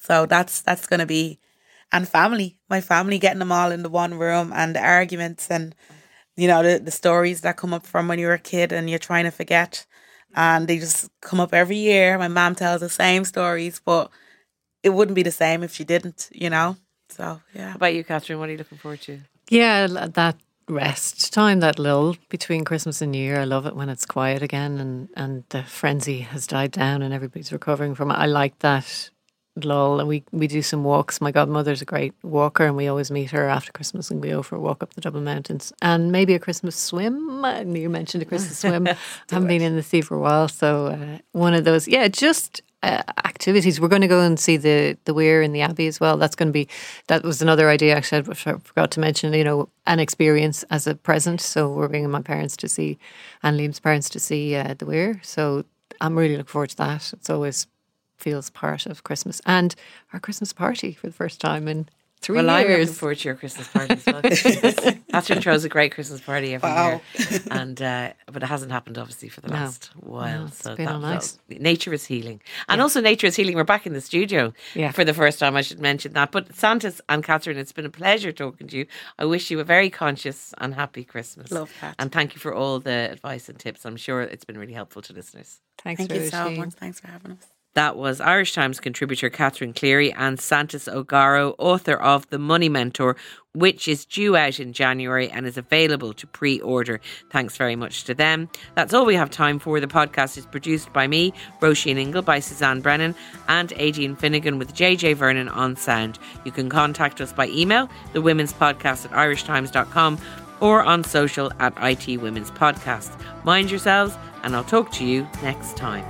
S3: So that's going to be, and family, my family, getting them all in the one room, and the arguments and, you know, the stories that come up from when you were a kid and you're trying to forget. And they just come up every year. My mom tells the same stories, but it wouldn't be the same if she didn't, you know? So, yeah.
S2: How about you, Catherine? What are you looking forward to?
S4: Yeah, that rest time, that lull between Christmas and New Year. I love it when it's quiet again and the frenzy has died down and everybody's recovering from it. I like that lull. And we do some walks. My godmother's a great walker and we always meet her after Christmas and we go for a walk up the Dublin Mountains. And maybe a Christmas swim. You mentioned a Christmas swim. I haven't been in the sea for a while. So one of those, just activities. We're going to go and see the Weir in the Abbey as well. That was another idea actually I forgot to mention, you know, an experience as a present. So we're bringing my parents to see, and Liam's parents to see the Weir. So I'm really looking forward to that. It's always feels part of Christmas and our Christmas party for the first time in 3 years.
S2: Well, I'm looking forward to your Christmas party as well. Catherine throws a great Christmas party every year, and but it hasn't happened obviously for the last while.
S4: No, it's
S2: so
S4: been nice.
S2: Nature is healing, and also nature is healing. We're back in the studio for the first time. I should mention that. But Santis and Catherine, it's been a pleasure talking to you. I wish you a very conscious and happy Christmas.
S3: Love that,
S2: and thank you for all the advice and tips. I'm sure it's been really helpful to listeners.
S3: Thank you so much. Thanks for having us.
S2: That was Irish Times contributor Catherine Cleary and Santis O'Gara, author of The Money Mentor, which is due out in January and is available to pre-order. Thanks very much to them. That's all we have time for. The podcast is produced by me, Roisin Ingle, by Suzanne Brennan and Aideen Finnegan with JJ Vernon on sound. You can contact us by email, thewomenspodcast@irishtimes.com, or on social at IT Women's Podcast. Mind yourselves, and I'll talk to you next time.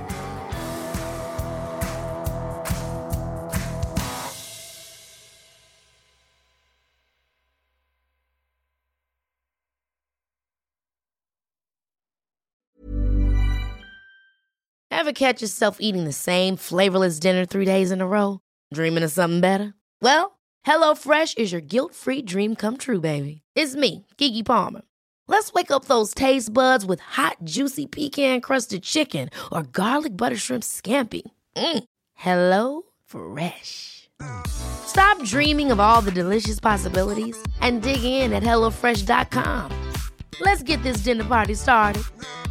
S8: Ever catch yourself eating the same flavorless dinner 3 days in a row? Dreaming of something better? Well, HelloFresh is your guilt-free dream come true, baby. It's me, Keke Palmer. Let's wake up those taste buds with hot, juicy pecan-crusted chicken or garlic butter shrimp scampi. Hello Fresh. Stop dreaming of all the delicious possibilities and dig in at HelloFresh.com. Let's get this dinner party started.